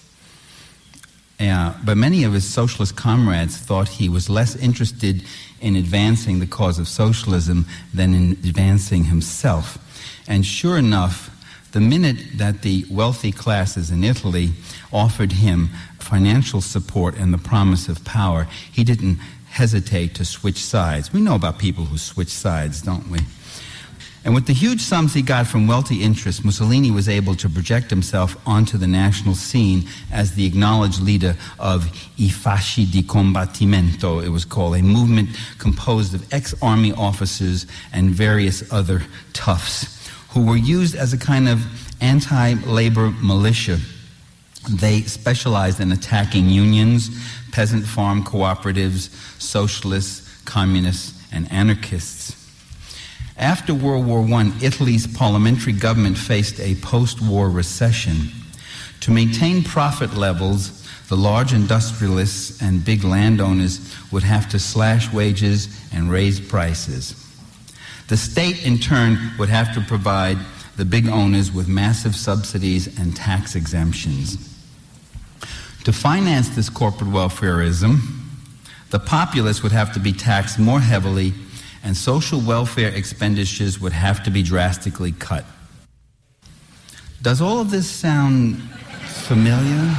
uh, but many of his socialist comrades thought he was less interested in advancing the cause of socialism than in advancing himself. And sure enough, The minute that the wealthy classes in Italy offered him financial support and the promise of power, he didn't hesitate to switch sides. We know about people who switch sides, don't we? And with the huge sums he got from wealthy interests, Mussolini was able to project himself onto the national scene as the acknowledged leader of I Fasci di Combattimento, it was called, a movement composed of ex-army officers and various other toughs who were used as a kind of anti-labor militia. They specialized in attacking unions, peasant farm cooperatives, socialists, communists, and anarchists. After World War One, Italy's parliamentary government faced a post-war recession. To maintain profit levels, the large industrialists and big landowners would have to slash wages and raise prices. The state, in turn, would have to provide the big owners with massive subsidies and tax exemptions. To finance this corporate welfareism, the populace would have to be taxed more heavily, and social welfare expenditures would have to be drastically cut. Does all of this sound familiar?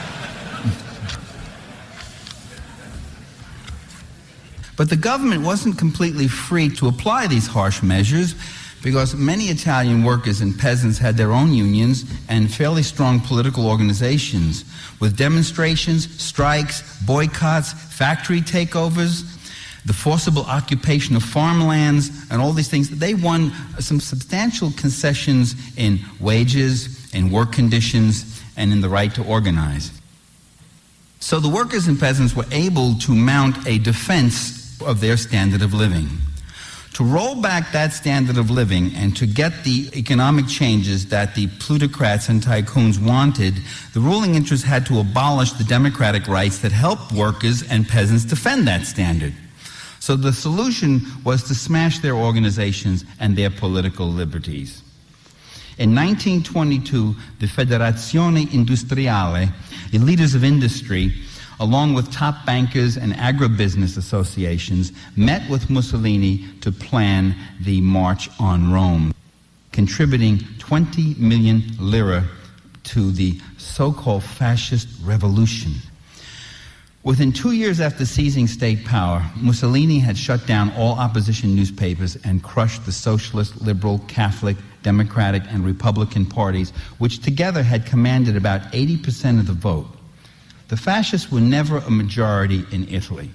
But the government wasn't completely free to apply these harsh measures because many Italian workers and peasants had their own unions and fairly strong political organizations with demonstrations, strikes, boycotts, factory takeovers, the forcible occupation of farmlands, and all these things. They won some substantial concessions in wages, in work conditions, and in the right to organize. So the workers and peasants were able to mount a defense of their standard of living. To roll back that standard of living and to get the economic changes that the plutocrats and tycoons wanted, the ruling interests had to abolish the democratic rights that helped workers and peasants defend that standard. So the solution was to smash their organizations and their political liberties. In nineteen twenty-two, the Federazione Industriale, the leaders of industry, along with top bankers and agribusiness associations, met with Mussolini to plan the March on Rome, contributing twenty million lira to the so-called fascist revolution. Within two years after seizing state power, Mussolini had shut down all opposition newspapers and crushed the socialist, liberal, Catholic, Democratic, and Republican parties, which together had commanded about eighty percent of the vote. The fascists were never a majority in Italy.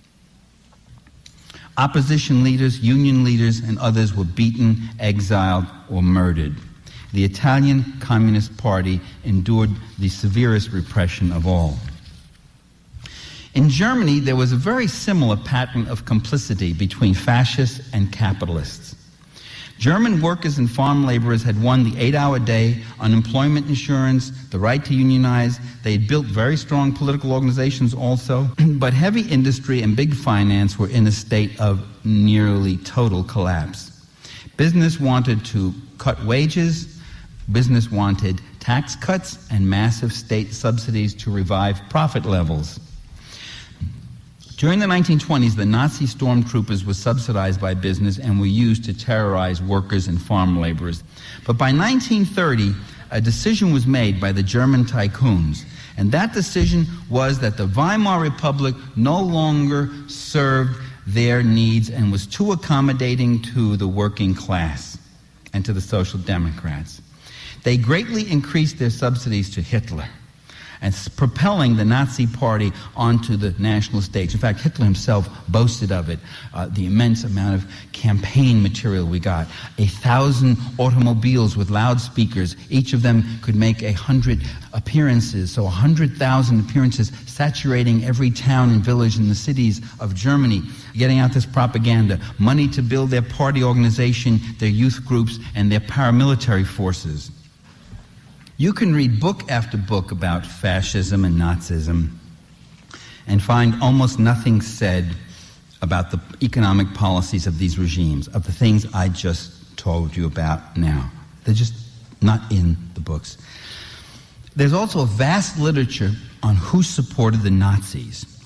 Opposition leaders, union leaders, and others were beaten, exiled, or murdered. The Italian Communist Party endured the severest repression of all. In Germany, there was a very similar pattern of complicity between fascists and capitalists. German workers and farm laborers had won the eight-hour day, unemployment insurance, the right to unionize. They had built very strong political organizations also, but heavy industry and big finance were in a state of nearly total collapse. Business wanted to cut wages, business wanted tax cuts and massive state subsidies to revive profit levels. During the nineteen twenties, the Nazi stormtroopers were subsidized by business and were used to terrorize workers and farm laborers. But by nineteen thirty, a decision was made by the German tycoons, and that decision was that the Weimar Republic no longer served their needs and was too accommodating to the working class and to the Social Democrats. They greatly increased their subsidies to Hitler, and propelling the Nazi Party onto the national stage. In fact, Hitler himself boasted of it, uh, the immense amount of campaign material we got. A thousand automobiles with loudspeakers, each of them could make a hundred appearances, so a hundred thousand appearances saturating every town and village in the cities of Germany, getting out this propaganda, money to build their party organization, their youth groups, and their paramilitary forces. You can read book after book about fascism and Nazism and find almost nothing said about the economic policies of these regimes, of the things I just told you about now. They're just not in the books. There's also a vast literature on who supported the Nazis,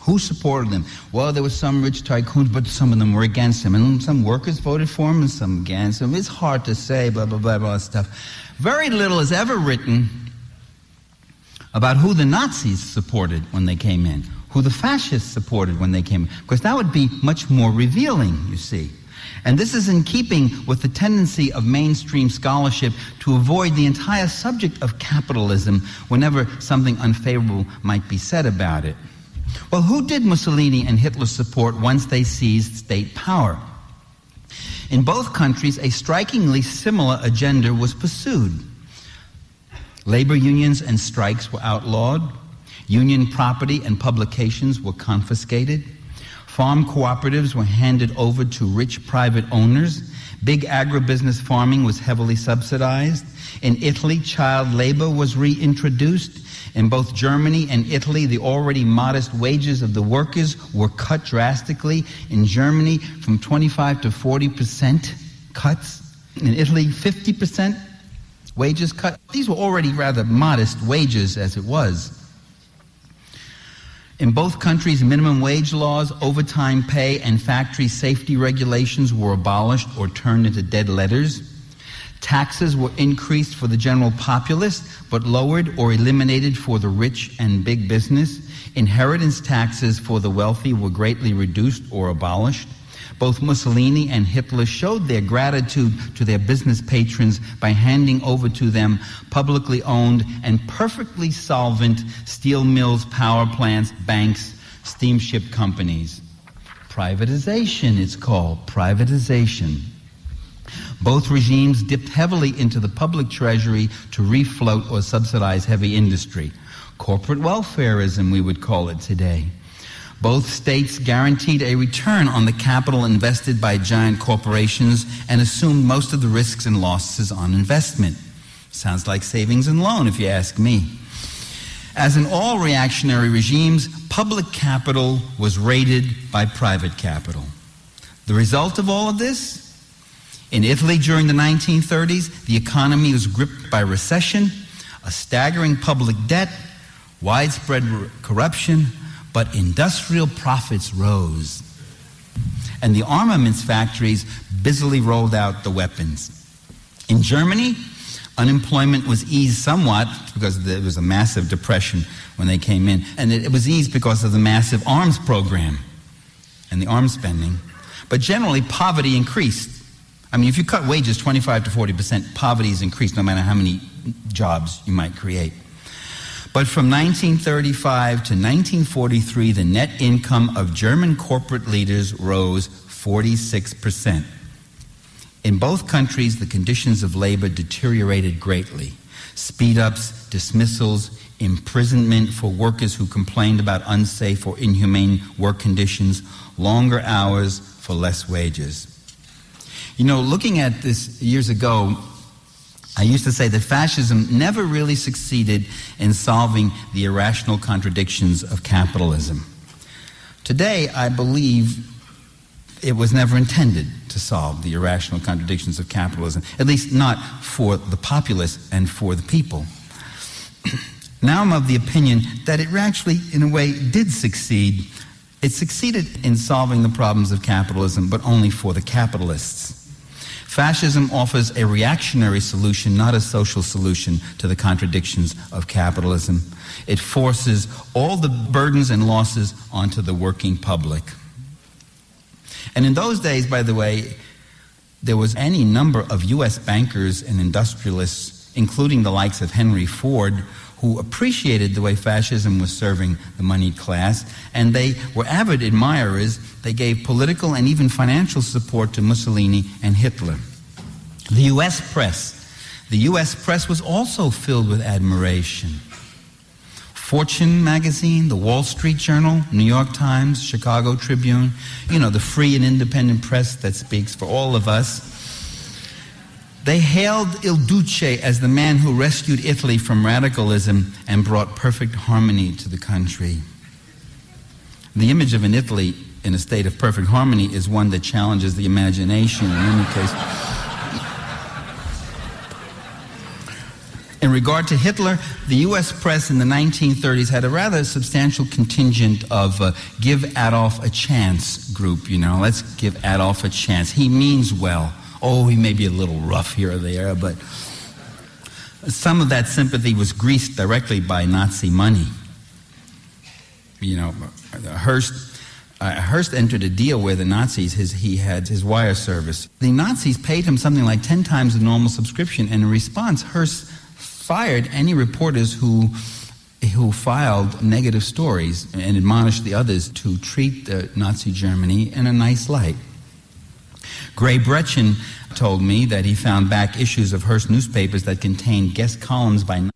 Who supported them? Well, there were some rich tycoons, but some of them were against him. And some workers voted for him and some against him. It's hard to say, blah, blah, blah, blah, stuff. Very little is ever written about who the Nazis supported when they came in, who the fascists supported when they came in, because that would be much more revealing, you see. And this is in keeping with the tendency of mainstream scholarship to avoid the entire subject of capitalism whenever something unfavorable might be said about it. Well, who did Mussolini and Hitler support once they seized state power? In both countries, a strikingly similar agenda was pursued. Labor unions and strikes were outlawed. Union property and publications were confiscated. Farm cooperatives were handed over to rich private owners. Big agribusiness farming was heavily subsidized. In Italy, child labor was reintroduced. In both Germany and Italy, the already modest wages of the workers were cut drastically. In Germany, from twenty-five to forty percent cuts. In Italy, fifty percent wages cut. These were already rather modest wages as it was. In both countries, minimum wage laws, overtime pay, and factory safety regulations were abolished or turned into dead letters. Taxes were increased for the general populace, but lowered or eliminated for the rich and big business. Inheritance taxes for the wealthy were greatly reduced or abolished. Both Mussolini and Hitler showed their gratitude to their business patrons by handing over to them publicly owned and perfectly solvent steel mills, power plants, banks, steamship companies. Privatization, it's called, privatization. Both regimes dipped heavily into the public treasury to refloat or subsidize heavy industry. Corporate welfareism, we would call it today. Both states guaranteed a return on the capital invested by giant corporations and assumed most of the risks and losses on investment. Sounds like savings and loan, if you ask me. As in all reactionary regimes, public capital was raided by private capital. The result of all of this? In Italy during the nineteen thirties, the economy was gripped by recession, a staggering public debt, widespread corruption, but industrial profits rose. And the armaments factories busily rolled out the weapons. In Germany, unemployment was eased somewhat because there was a massive depression when they came in, and it was eased because of the massive arms program and the arms spending. But generally, poverty increased. I mean, if you cut wages twenty-five to forty percent, poverty is increased no matter how many jobs you might create. But from nineteen thirty-five to nineteen forty-three, the net income of German corporate leaders rose forty-six percent. In both countries, the conditions of labor deteriorated greatly. Speed-ups, dismissals, imprisonment for workers who complained about unsafe or inhumane work conditions, longer hours for less wages. You know, looking at this years ago, I used to say that fascism never really succeeded in solving the irrational contradictions of capitalism. Today, I believe it was never intended to solve the irrational contradictions of capitalism, at least not for the populace and for the people. Now I'm of the opinion that it actually, in a way, did succeed. It succeeded in solving the problems of capitalism, but only for the capitalists. Fascism offers a reactionary solution, not a social solution, to the contradictions of capitalism. It forces all the burdens and losses onto the working public. And in those days, by the way, there was any number of U S bankers and industrialists, including the likes of Henry Ford, who appreciated the way fascism was serving the moneyed class, and they were avid admirers. They gave political and even financial support to Mussolini and Hitler. The U S press, the U S press was also filled with admiration. Fortune magazine, the Wall Street Journal, New York Times, Chicago Tribune, you know, the free and independent press that speaks for all of us. They hailed Il Duce as the man who rescued Italy from radicalism and brought perfect harmony to the country. The image of an Italy in a state of perfect harmony is one that challenges the imagination in any case. In regard to Hitler, the U S press in the nineteen thirties had a rather substantial contingent of uh, Give Adolf a Chance group, you know. Let's give Adolf a chance. He means well. Oh, he may be a little rough here or there, but some of that sympathy was greased directly by Nazi money. You know, Hearst, uh, Hearst entered a deal where the Nazis, his, he had his wire service. The Nazis paid him something like ten times the normal subscription, and in response, Hearst fired any reporters who who filed negative stories and admonished the others to treat uh, Nazi Germany in a nice light. Gray Bretchen told me that he found back issues of Hearst newspapers that contained guest columns by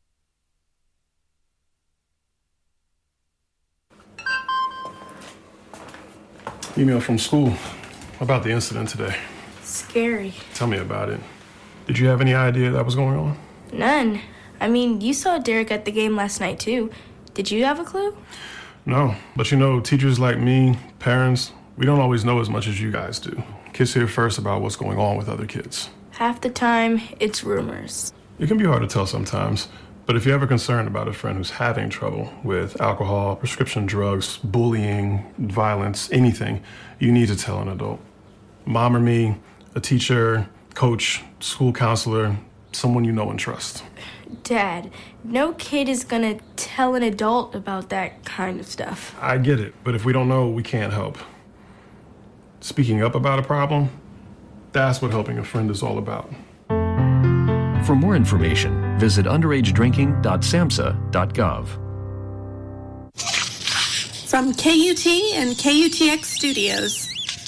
Email from school about the incident today. Scary. Tell me about it. Did you have any idea that was going on? None. I mean, you saw Derek at the game last night, too. Did you have a clue? No, but you know, teachers like me, parents, we don't always know as much as you guys do. Kids hear first about what's going on with other kids. Half the time, it's rumors. It can be hard to tell sometimes, but if you're ever concerned about a friend who's having trouble with alcohol, prescription drugs, bullying, violence, anything, you need to tell an adult. Mom or me, a teacher, coach, school counselor, someone you know and trust. Dad, no kid is gonna tell an adult about that kind of stuff. I get it, but if we don't know, we can't help. Speaking up about a problem, that's what helping a friend is all about. For more information, visit underage drinking dot samhsa dot gov. From K U T and K U T X Studios.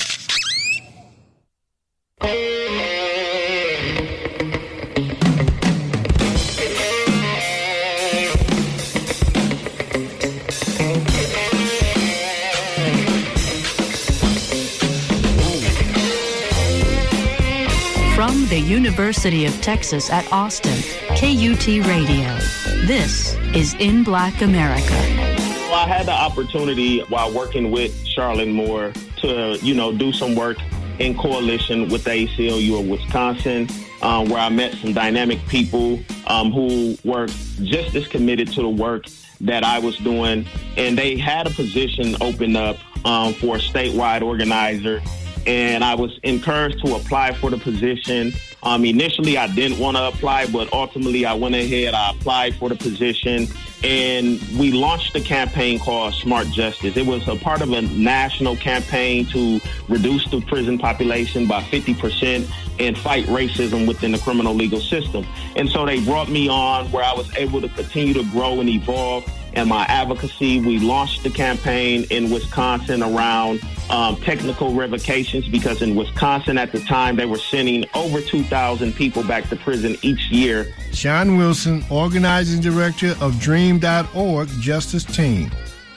From the University of Texas at Austin, K U T Radio. This is In Black America. Well, I had the opportunity while working with Charlotte Moore to, you know, do some work in coalition with the A C L U of Wisconsin, um, where I met some dynamic people um, who were just as committed to the work that I was doing. And they had a position open up um, for a statewide organizer. And I was encouraged to apply for the position. Um, initially, I didn't want to apply, but ultimately I went ahead, I applied for the position, and we launched a campaign called Smart Justice. It was a part of a national campaign to reduce the prison population by fifty percent and fight racism within the criminal legal system. And so they brought me on where I was able to continue to grow and evolve in my advocacy. We launched the campaign in Wisconsin around um, technical revocations, because in Wisconsin at the time, they were sending over two thousand people back to prison each year. Sean Wilson, Organizing Director of Dream dot org Justice Team.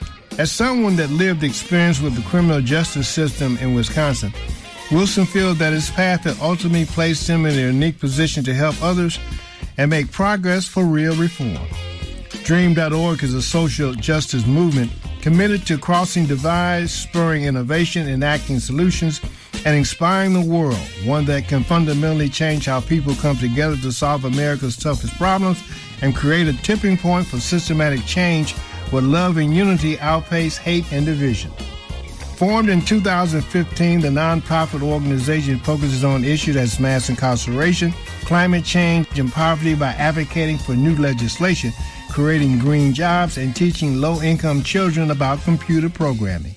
As someone that lived experience with the criminal justice system in Wisconsin, Wilson feels that his path had ultimately placed him in a unique position to help others and make progress for real reform. Dream dot org is a social justice movement committed to crossing divides, spurring innovation, enacting solutions, and inspiring the world, one that can fundamentally change how people come together to solve America's toughest problems and create a tipping point for systematic change where love and unity outpace hate and division. Formed in two thousand fifteen, the nonprofit organization focuses on issues as mass incarceration, climate change, and poverty by advocating for new legislation, creating green jobs, and teaching low-income children about computer programming.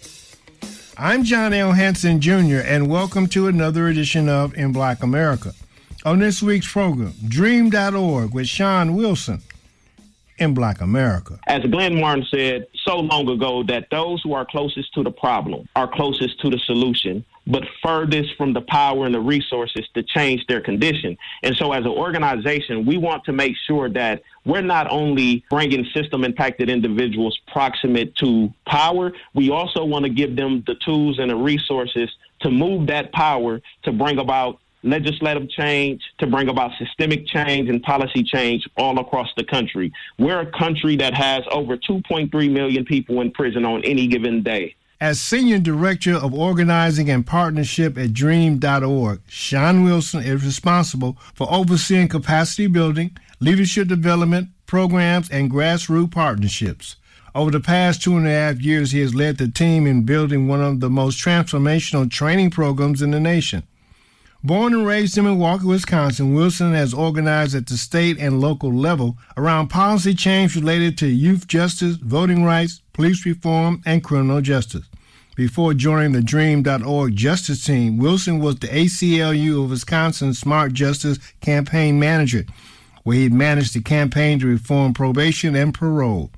I'm John L. Hanson, Junior, and welcome to another edition of In Black America. On this week's program, Dream dot org with Sean Wilson, in Black America. As Glenn Martin said so long ago, that those who are closest to the problem are closest to the solution, but furthest from the power and the resources to change their condition. And so as an organization, we want to make sure that we're not only bringing system-impacted individuals proximate to power, we also want to give them the tools and the resources to move that power to bring about legislative change, to bring about systemic change and policy change all across the country. We're a country that has over two point three million people in prison on any given day. As Senior Director of Organizing and Partnership at Dream dot org, Sean Wilson is responsible for overseeing capacity building, leadership development programs, and grassroots partnerships. Over the past two and a half years, he has led the team in building one of the most transformational training programs in the nation. Born and raised in Milwaukee, Wisconsin, Wilson has organized at the state and local level around policy change related to youth justice, voting rights, police reform, and criminal justice. Before joining the Dream dot org Justice Team, Wilson was the A C L U of Wisconsin Smart Justice Campaign Manager, where he managed the campaign to reform probation and parole.